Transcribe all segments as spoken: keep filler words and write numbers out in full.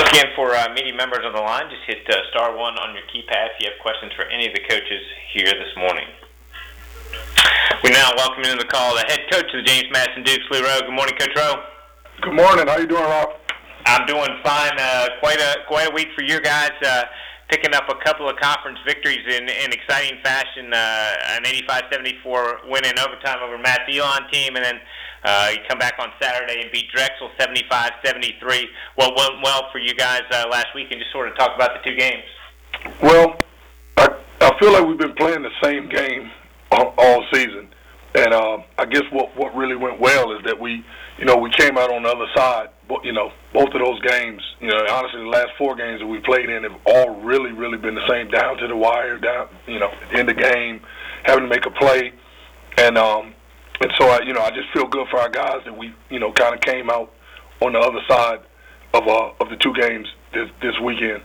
Again, for uh, media members on the line, just hit uh, star one on your keypad if you have questions for any of the coaches here this morning. We now welcome into the call the head coach of the James Madison Dukes, Lou Rowe. Good morning, Coach Rowe. Good morning. How you doing, Rob? I'm doing fine. Uh, quite a quite a week for you guys. Uh, picking up a couple of conference victories in, in exciting fashion. Uh, an eighty-five seventy-four win in overtime over Matt's Elon team, and then uh, you come back on Saturday and beat Drexel seventy-five seventy-three. What went well for you guys uh, last week, and just sort of talk about the two games. Well, I, I feel like we've been playing the same game all, all season, and uh, I guess what what really went well is that we, you know, we came out on the other side. You know, both of those games, you know, honestly, the last four games that we played in have all really, really been the same, down to the wire, down, you know, in the game, having to make a play, and um, and so I, you know, I just feel good for our guys that we, you know, kind of came out on the other side of uh, of the two games this this weekend.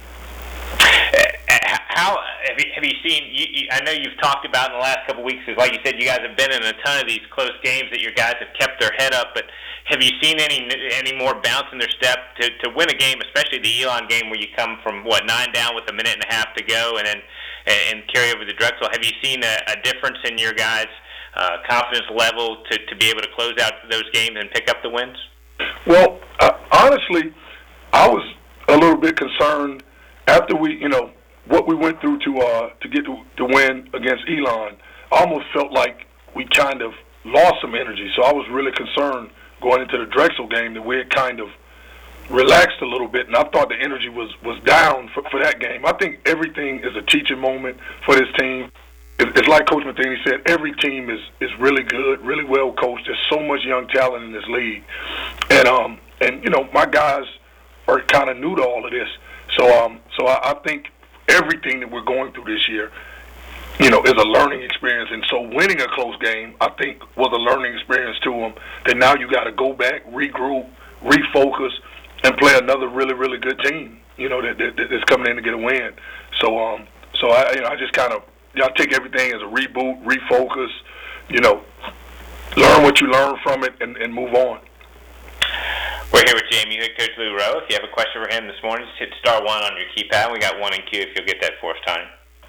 How have you, have you seen? You, you, I know you've talked about in the last couple of weeks, like you said, you guys have been in a ton of these close games that your guys have kept their head up. But have you seen any any more bounce in their step to, to win a game, especially the Elon game where you come from what nine down with a minute and a half to go, and then and carry over the Drexel? Have you seen a, a difference in your guys' uh, confidence level to, to be able to close out those games and pick up the wins? Well, uh, honestly, I was a little bit concerned after we, you know, what we went through to uh, to get to, to win against Elon. I almost felt like we kind of lost some energy. So I was really concerned going into the Drexel game that we had kind of relaxed a little bit, and I thought the energy was, was down for, for that game. I think everything is a teaching moment for this team. It, it's like Coach Matheny said, every team is, is really good, really well coached. There's so much young talent in this league. And, um, and you know, my guys are kind of new to all of this. So, um, so I, I think everything that we're going through this year, you know, is a learning experience. And so winning a close game, I think, was a learning experience to them, that now you got to go back, regroup, refocus, and play another really, really good team, you know, that, that that's coming in to get a win. So, um, so I, you know, I just kind of, you know, I take everything as a reboot, refocus, you know, learn what you learn from it, and, and move on. We're here with J M U head coach Lou Rowe. If you have a question for him this morning, just hit star one on your keypad. We got one in queue if you'll get that for us, Tony.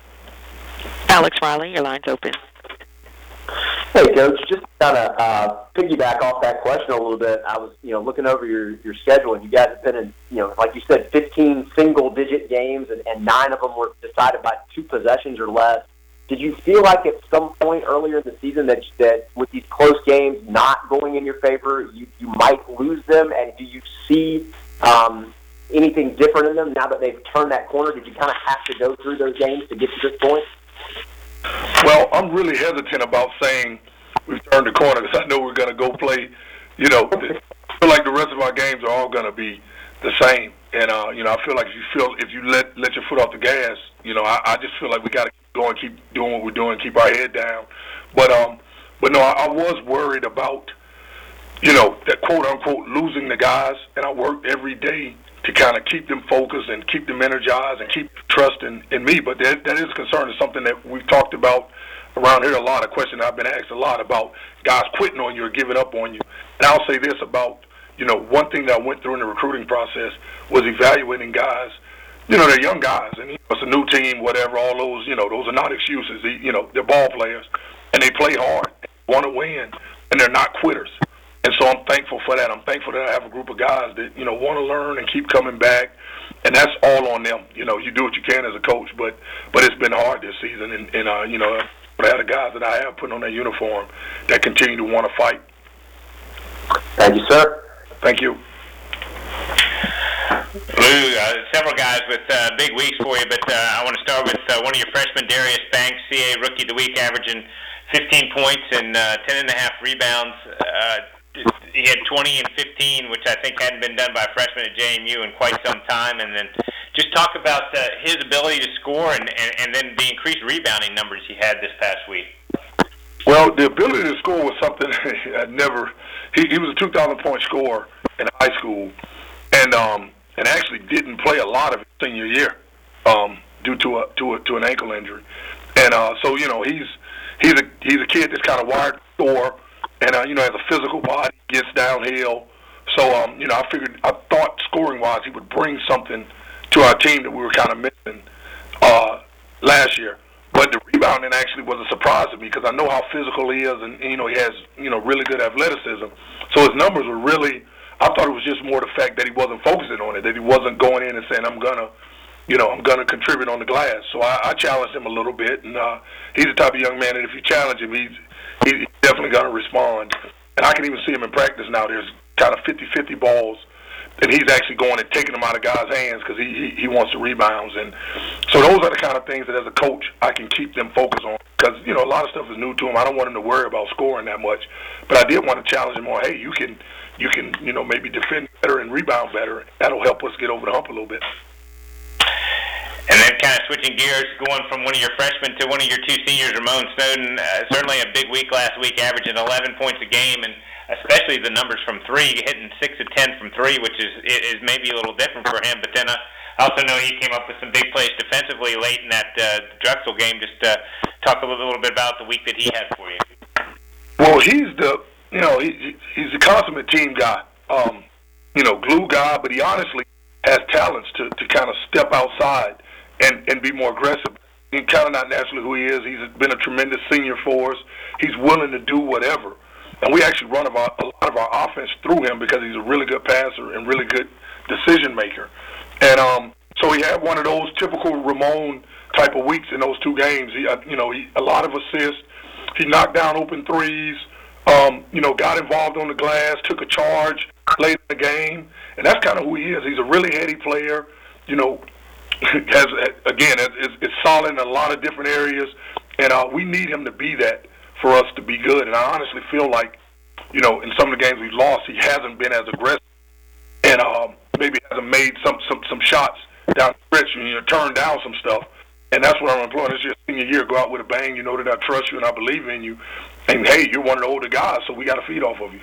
Alex Riley, your line's open. Hey, Coach. Just kind of uh, piggyback off that question a little bit. I was, you know, looking over your, your schedule, and you guys have been in, you know, like you said, fifteen single-digit games, and, and nine of them were decided by two possessions or less. Did you feel like at some point earlier in the season that that with these close games not going in your favor, you, you might lose them? And do you see um, anything different in them now that they've turned that corner? Did you kind of have to go through those games to get to this point? Well, I'm really hesitant about saying we've turned the corner because I know we're going to go play, you know, I feel like the rest of our games are all going to be the same. And, uh, you know, I feel like if you feel if you let let your foot off the gas, you know, I, I just feel like we got to keep going, keep doing what we're doing, keep our head down. But, um, but no, I, I was worried about, you know, that quote-unquote losing the guys, and I worked every day to kind of keep them focused and keep them energized and keep trust in, in me. But that, that is a concern. It's something that we've talked about around here a lot, a question I've been asked a lot about guys quitting on you or giving up on you. And I'll say this about, you know, one thing that I went through in the recruiting process was evaluating guys. You know, they're young guys, and it's a new team, whatever, all those, you know, those are not excuses. You know, they're ball players, and they play hard, want to win, and they're not quitters. And so I'm thankful for that. I'm thankful that I have a group of guys that, you know, want to learn and keep coming back, and that's all on them. You know, you do what you can as a coach, but but it's been hard this season, and, and uh, you know, I have the guys that I have putting on that uniform that continue to want to fight. Thank you, sir. Thank you. Lou, uh, several guys with uh, big weeks for you, but uh, I want to start with uh, one of your freshmen, Darius Banks, C A Rookie of the Week, averaging fifteen points and uh, ten and a half rebounds. Uh, he had twenty and fifteen, which I think hadn't been done by a freshman at J M U in quite some time. And then just talk about uh, his ability to score and, and, and then the increased rebounding numbers he had this past week. Well, the ability to score was something I never he, – he was a two thousand point scorer in high school, and um, and actually didn't play a lot of his senior year um, due to a, to a, to an ankle injury. And uh, so, you know, he's he's a he's a kid that's kind of wired to score, and uh, you know, has a physical body, gets downhill, So, um, you know, I figured, I thought scoring-wise he would bring something to our team that we were kind of missing uh, last year. But the rebounding actually was a surprise to me because I know how physical he is, and, you know, he has, you know, really good athleticism. So his numbers were really, I thought it was just more the fact that he wasn't focusing on it, that he wasn't going in and saying, I'm going to, you know, I'm going to contribute on the glass. So I, I challenged him a little bit, and uh, he's the type of young man that if you challenge him, he's, he's definitely going to respond. And I can even see him in practice now. There's kind of fifty-fifty balls, and he's actually going and taking them out of guys' hands because he, he he wants the rebounds. And so those are the kind of things that as a coach I can keep them focused on because, you know, a lot of stuff is new to him. I don't want him to worry about scoring that much. But I did want to challenge him on, hey, you can, you can, you know, maybe defend better and rebound better. That'll help us get over the hump a little bit. And then kind of switching gears, going from one of your freshmen to one of your two seniors, Ramon Snowden, uh, certainly a big week last week, averaging eleven points a game, and especially the numbers from three, hitting six of ten from three, which is is maybe a little different for him. But then uh, I also know he came up with some big plays defensively late in that uh, Drexel game. Just uh, talk a little, little bit about the week that he had for you. Well, he's the, you know, he, he's a consummate team guy, um, you know, glue guy, but he honestly has talents to, to kind of step outside and, and be more aggressive. He's kind of not naturally who he is. He's been a tremendous senior for us. He's willing to do whatever. And we actually run about a lot of our offense through him because he's a really good passer and really good decision maker. And um, so he had one of those typical Ramon type of weeks in those two games. He, you know, he, a lot of assists. He knocked down open threes. Um, you know, got involved on the glass, took a charge late in the game, and that's kind of who he is. He's a really heady player. You know, has again is, is solid in a lot of different areas, and uh, we need him to be that for us to be good. And I honestly feel like, you know, in some of the games we've lost, he hasn't been as aggressive, and um, maybe hasn't made some some some shots down the stretch, and you know, turned down some stuff. And that's what I'm employing. It's your senior year. Go out with a bang. You know that I trust you and I believe in you. And, hey, you're one of the older guys, so we got to feed off of you.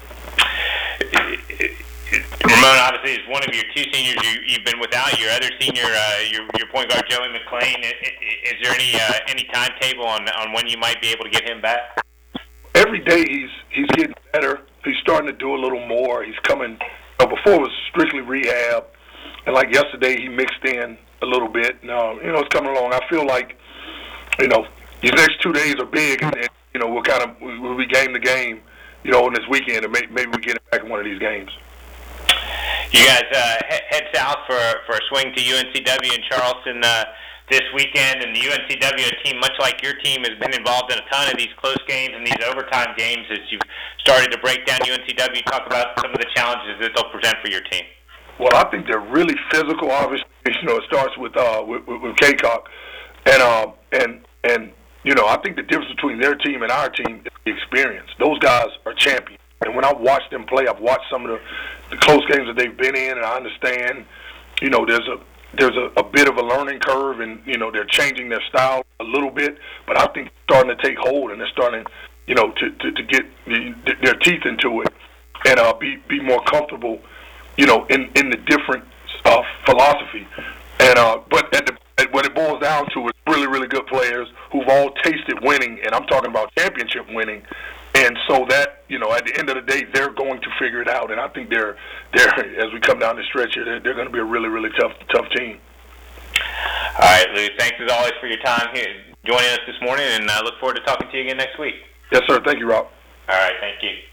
Ramon, obviously, is one of your two seniors you, you've been without. Your other senior, uh, your, your point guard, Joey McClain. Is, is there any uh, any timetable on on when you might be able to get him back? Every day he's he's getting better. He's starting to do a little more. He's coming. You know, before it was strictly rehab, and like yesterday he mixed in a little bit. Now, you know, it's coming along. I feel like, you know, these next two days are big, and, and you know, we'll kind of we'll be game to game, you know, on this weekend, and may, maybe we get it back in one of these games. You guys uh, head south for for a swing to U N C W in Charleston uh, this weekend, and the U N C W, a team much like your team, has been involved in a ton of these close games and these overtime games. As you've started to break down U N C W, talk about some of the challenges that they'll present for your team. Well, I think they're really physical. Obviously, you know, it starts with uh, with, with, with Kaycock, and uh, and and you know, I think the difference between their team and our team is the experience. Those guys are champions, and when I watch them play, I've watched some of the, the close games that they've been in, and I understand, you know, there's a there's a, a bit of a learning curve, and you know, they're changing their style a little bit, but I think it's starting to take hold, and they're starting, you know, to to, to get the, their teeth into it, and uh, be be more comfortable, you know, in, in the different uh, philosophy. And uh, but at the, at what it boils down to is really, really good players who've all tasted winning, and I'm talking about championship winning. And so that, you know, at the end of the day, they're going to figure it out. And I think they're, they're as we come down the stretch here, they're, they're going to be a really, really tough, tough team. All right, Lou, thanks as always for your time here joining us this morning, and I look forward to talking to you again next week. Yes, sir. Thank you, Rob. All right, thank you.